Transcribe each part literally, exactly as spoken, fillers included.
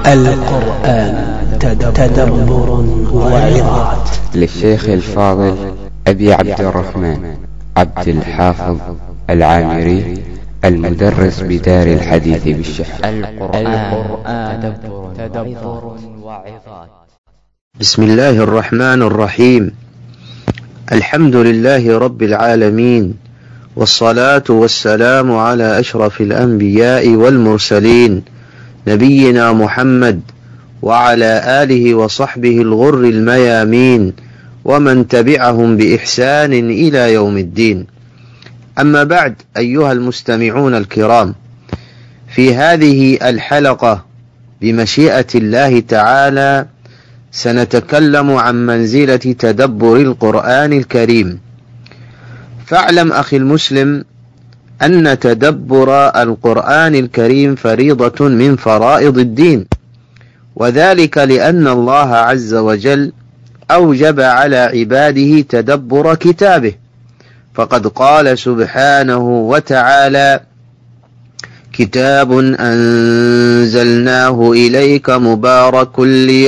القرآن تدبر وعظات. للشيخ الفاضل أبي عبد الرحمن عبد الحافظ العامري المدرس بدار الحديث بالشحن. القرآن تدبر وعظات. بسم الله الرحمن الرحيم. الحمد لله رب العالمين، والصلاة والسلام على أشرف الأنبياء والمرسلين نبينا محمد وعلى آله وصحبه الغر الميامين ومن تبعهم بإحسان إلى يوم الدين. أما بعد، أيها المستمعون الكرام، في هذه الحلقة بمشيئة الله تعالى سنتكلم عن منزلة تدبر القرآن الكريم. فاعلم أخي المسلم أن تدبر القرآن الكريم فريضة من فرائض الدين، وذلك لأن الله عز وجل أوجب على عباده تدبر كتابه، فقد قال سبحانه وتعالى: كتاب أنزلناه إليك مبارك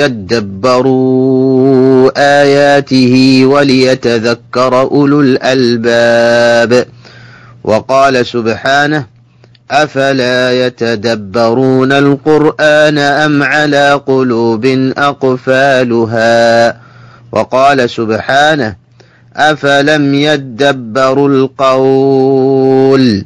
ليدبروا آياته وليتذكر أولو الألباب. وقال سبحانه: أفلا يتدبرون القرآن أم على قلوب أقفالها. وقال سبحانه: أفلم يدبروا القول.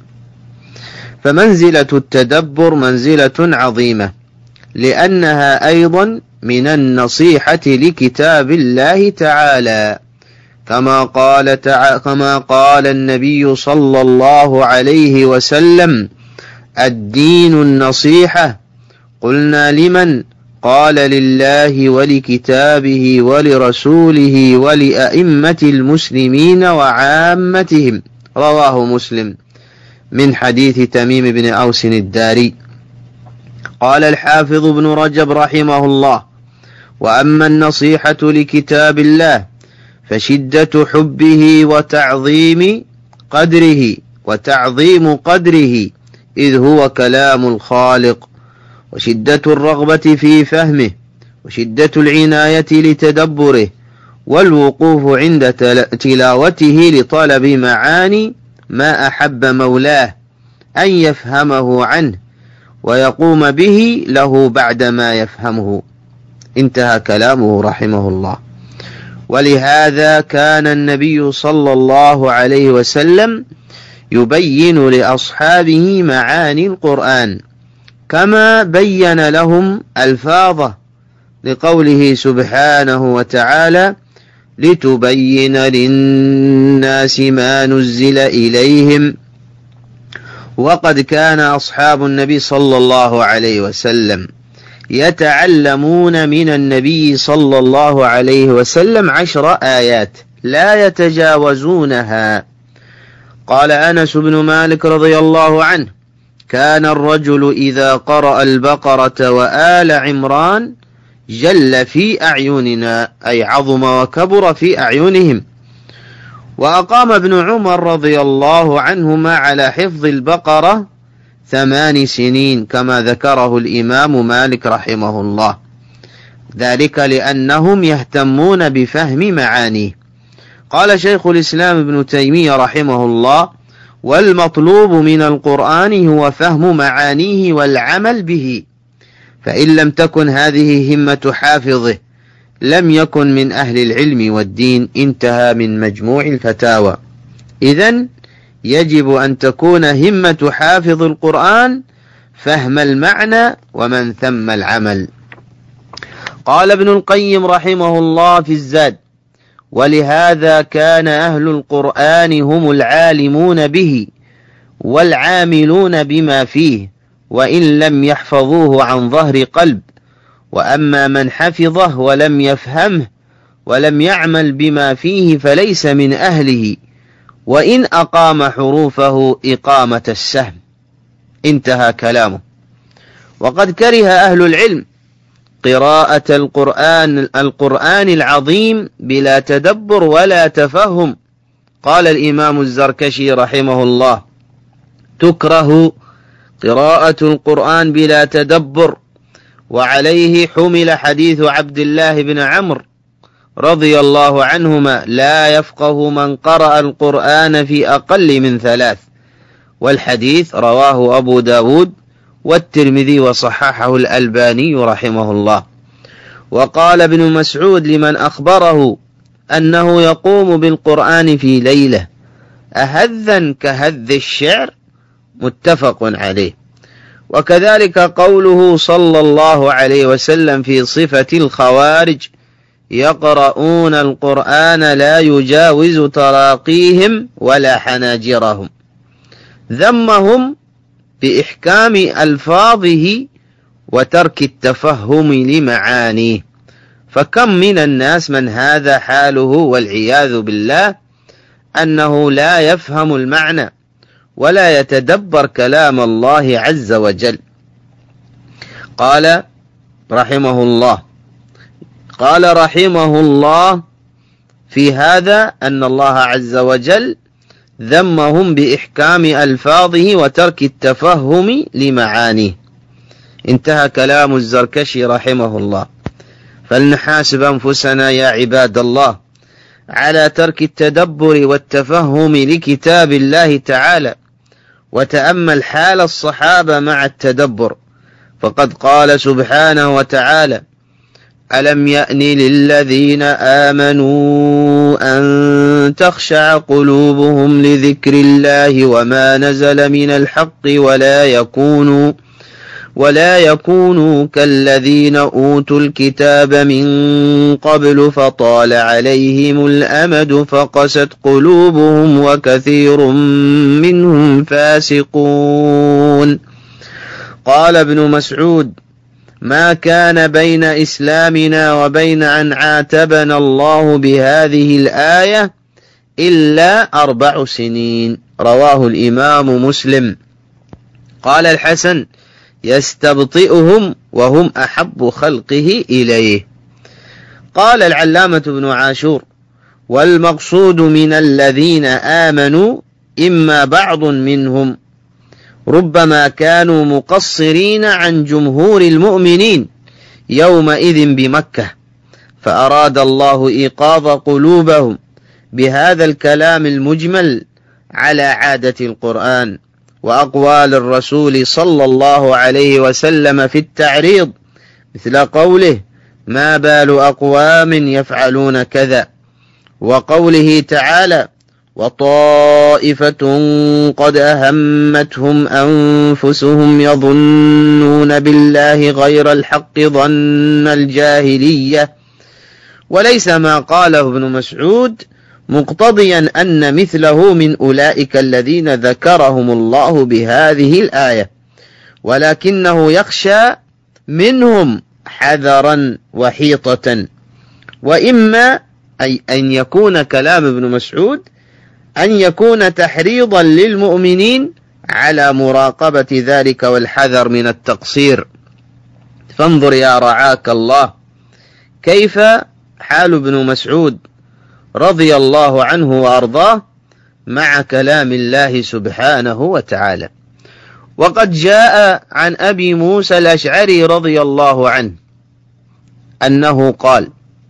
فمنزلة التدبر منزلة عظيمة، لأنها أيضا من النصيحة لكتاب الله تعالى، كما قال تع... كما قال النبي صلى الله عليه وسلم: الدين النصيحة. قلنا: لمن؟ قال: لله ولكتابه ولرسوله ولأئمة المسلمين وعامتهم. رواه مسلم من حديث تميم بن أوس الداري. قال الحافظ ابن رجب رحمه الله: وأما النصيحة لكتاب الله فشدة حبه وتعظيم قدره وتعظيم قدره إذ هو كلام الخالق، وشدة الرغبة في فهمه، وشدة العناية لتدبره، والوقوف عند تلاوته لطلب معاني ما أحب مولاه أن يفهمه عنه ويقوم به له بعدما يفهمه. انتهى كلامه رحمه الله. ولهذا كان النبي صلى الله عليه وسلم يبين لأصحابه معاني القرآن كما بين لهم ألفاظه، لقوله سبحانه وتعالى: لتبين للناس ما نزل إليهم. وقد كان أصحاب النبي صلى الله عليه وسلم يتعلمون من النبي صلى الله عليه وسلم عشر آيات لا يتجاوزونها. قال أنس بن مالك رضي الله عنه: كان الرجل إذا قرأ البقرة وآل عمران جل في أعيننا، أي عظم وكبر في أعينهم. وأقام ابن عمر رضي الله عنهما على حفظ البقرة ثمان سنين كما ذكره الإمام مالك رحمه الله، ذلك لأنهم يهتمون بفهم معانيه. قال شيخ الإسلام ابن تيمية رحمه الله: والمطلوب من القرآن هو فهم معانيه والعمل به، فإن لم تكن هذه همة حافظه لم يكن من أهل العلم والدين. انتهى من مجموع الفتاوى. إذن يجب أن تكون همة حافظ القرآن فهم المعنى ومن ثم العمل. قال ابن القيم رحمه الله في الزاد: ولهذا كان أهل القرآن هم العالمون به والعاملون بما فيه، وإن لم يحفظوه عن ظهر قلب. وأما من حفظه ولم يفهمه ولم يعمل بما فيه فليس من أهله، وإن أقام حروفه إقامة السهم. انتهى كلامه. وقد كره أهل العلم قراءة القرآن القرآن العظيم بلا تدبر ولا تفهم. قال الإمام الزركشي رحمه الله: تكره قراءة القرآن بلا تدبر، وعليه حمل حديث عبد الله بن عمرو رضي الله عنهما: لا يفقه من قرأ القرآن في أقل من ثلاث. والحديث رواه أبو داود والترمذي وصححه الألباني رحمه الله. وقال ابن مسعود لمن أخبره أنه يقوم بالقرآن في ليلة: أهذا كهذ الشعر؟ متفق عليه. وكذلك قوله صلى الله عليه وسلم في صفة الخوارج: يقرؤون القرآن لا يجاوز تراقيهم ولا حناجرهم، ذمهم بإحكام ألفاظه وترك التفهم لمعانيه. فكم من الناس من هذا حاله والعياذ بالله، أنه لا يفهم المعنى ولا يتدبر كلام الله عز وجل. قال رحمه الله قال رحمه الله في هذا أن الله عز وجل ذمهم بإحكام ألفاظه وترك التفهم لمعانيه. انتهى كلام الزركشي رحمه الله. فلنحاسب أنفسنا يا عباد الله على ترك التدبر والتفهم لكتاب الله تعالى، وتأمل حال الصحابة مع التدبر، فقد قال سبحانه وتعالى: ألم يأن للذين آمنوا أن تخشع قلوبهم لذكر الله وما نزل من الحق ولا يكونوا ولا يكونوا كالذين أوتوا الكتاب من قبل فطال عليهم الأمد فقست قلوبهم وكثير منهم فاسقون. قال ابن مسعود: ما كان بين إسلامنا وبين أن عاتبنا الله بهذه الآية إلا أربع سنين. رواه الإمام مسلم. قال الحسن: يستبطئهم وهم أحب خلقه إليه. قال العلامة ابن عاشور: والمقصود من الذين آمنوا إما بعض منهم، ربما كانوا مقصرين عن جمهور المؤمنين يومئذ بمكة، فأراد الله إيقاظ قلوبهم بهذا الكلام المجمل على عادة القرآن وأقوال الرسول صلى الله عليه وسلم في التعريض، مثل قوله: ما بال أقوام يفعلون كذا، وقوله تعالى: وطائفة قد أهمتهم أنفسهم يظنون بالله غير الحق ظن الجاهلية. وليس ما قاله ابن مسعود مقتضيا أن مثله من أولئك الذين ذكرهم الله بهذه الآية، ولكنه يخشى منهم حذرا وحيطة. وإما أي أن يكون كلام ابن مسعود أن يكون تحريضا للمؤمنين على مراقبة ذلك والحذر من التقصير. فانظر يا رعاك الله كيف حال ابن مسعود رضي الله عنه وأرضاه مع كلام الله سبحانه وتعالى. وقد جاء عن أبي موسى الأشعري رضي الله عنه أنه قال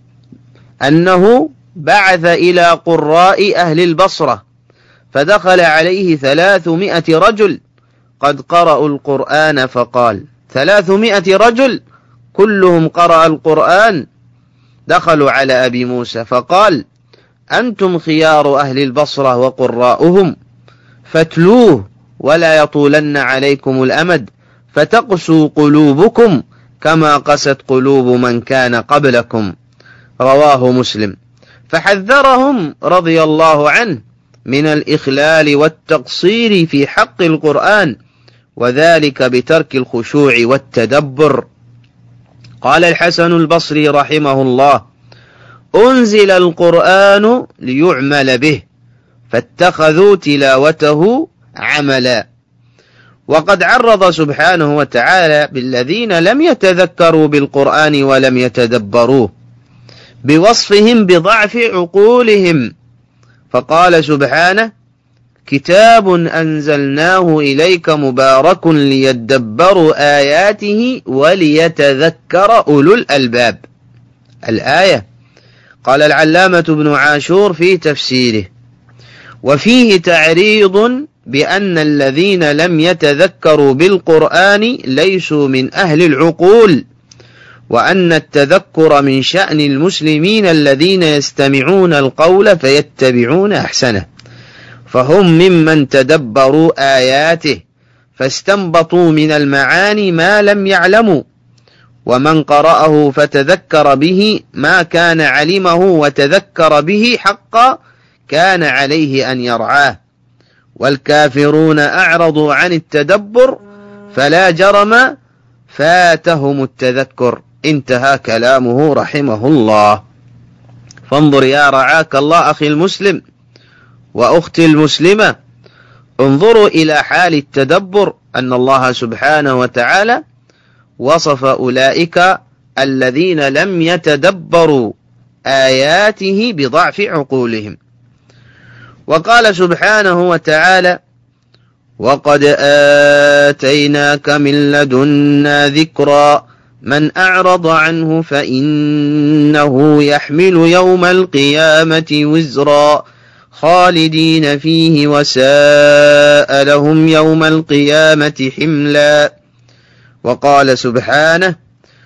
أنه بعث إلى قراء أهل البصرة، فدخل عليه ثلاثمائة رجل قد قرأوا القرآن، فقال: ثلاثمائة رجل كلهم قرأ القرآن. دخلوا على أبي موسى فقال: أنتم خيار أهل البصرة وقراؤهم، فاتلوه ولا يطولن عليكم الأمد فتقسوا قلوبكم كما قست قلوب من كان قبلكم. رواه مسلم. فحذرهم رضي الله عنه من الإخلال والتقصير في حق القرآن، وذلك بترك الخشوع والتدبر. قال الحسن البصري رحمه الله: أنزل القرآن ليعمل به، فاتخذوا تلاوته عملا. وقد عرض سبحانه وتعالى بالذين لم يتذكروا بالقرآن ولم يتدبروه بوصفهم بضعف عقولهم، فقال سبحانه: كتاب أنزلناه إليك مبارك ليدبروا آياته وليتذكر أولو الألباب. الآية. قال العلامة ابن عاشور في تفسيره: وفيه تعريض بأن الذين لم يتذكروا بالقرآن ليسوا من أهل العقول، وأن التذكر من شأن المسلمين الذين يستمعون القول فيتبعون أحسنه، فهم ممن تدبروا آياته فاستنبطوا من المعاني ما لم يعلموا، ومن قرأه فتذكر به ما كان علمه وتذكر به حقا كان عليه أن يرعاه. والكافرون أعرضوا عن التدبر فلا جرم فاتهم التذكر. انتهى كلامه رحمه الله. فانظر يا رعاك الله أخي المسلم وأختي المسلمة، انظروا إلى حال التدبر، أن الله سبحانه وتعالى وصف أولئك الذين لم يتدبروا آياته بضعف عقولهم. وقال سبحانه وتعالى: وقد آتيناك من لدنا ذكرا من أعرض عنه فإنه يحمل يوم القيامة وزرا خالدين فيه وساء لهم يوم القيامة حملا. وقال سبحانه: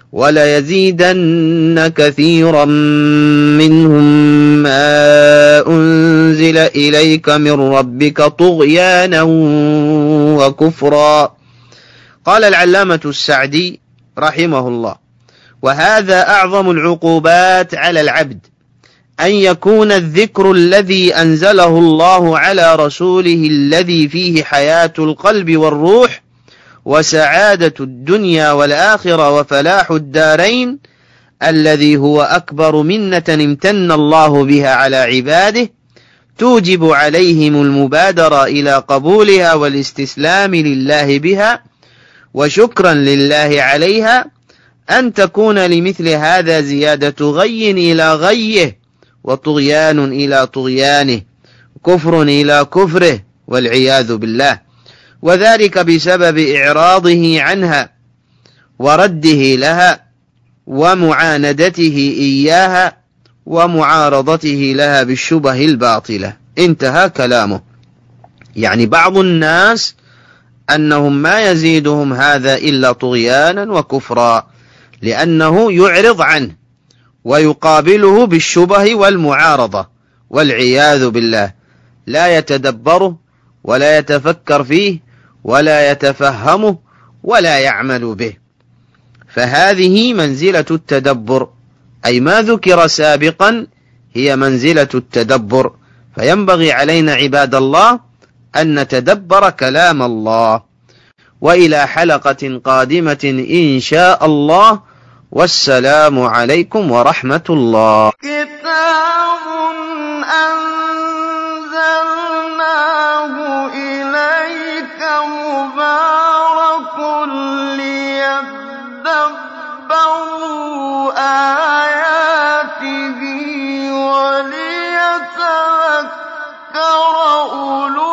وليزيدن كثيرا منهم ما أنزل إليك من ربك طغيانا وكفرا. قال العلامة السعدي رحمه الله: وهذا أعظم العقوبات على العبد، أن يكون الذكر الذي أنزله الله على رسوله الذي فيه حياة القلب والروح وسعادة الدنيا والآخرة وفلاح الدارين، الذي هو أكبر منة امتن الله بها على عباده، توجب عليهم المبادرة إلى قبولها والاستسلام لله بها وشكرا لله عليها، أن تكون لمثل هذا زيادة غي إلى غيه وطغيان إلى طغيانه، كفر إلى كفره والعياذ بالله، وذلك بسبب إعراضه عنها ورده لها ومعاندته إياها ومعارضته لها بالشبه الباطلة. انتهى كلامه. يعني بعض الناس أنهم ما يزيدهم هذا إلا طغيانا وكفرا، لأنه يعرض عنه ويقابله بالشبه والمعارضة والعياذ بالله، لا يتدبره ولا يتفكر فيه ولا يتفهمه ولا يعمل به. فهذه منزلة التدبر، أي ما ذكر سابقا هي منزلة التدبر. فينبغي علينا عباد الله أن نتدبر كلام الله. وإلى حلقة قادمة إن شاء الله، والسلام عليكم ورحمة الله. كتاب أنزلناه إليك مبارك ليدبروا آياته وليتذكر أولو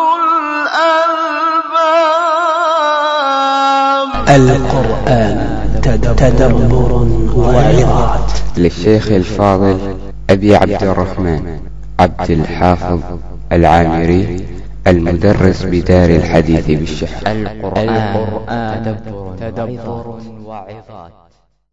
الألباب. القرآن تدبر وعظات. للشيخ الفاضل أبي عبد الرحمن عبد الحافظ العامري، المدرس بدار الحديث بالشحن. القرآن تدبر وعظات.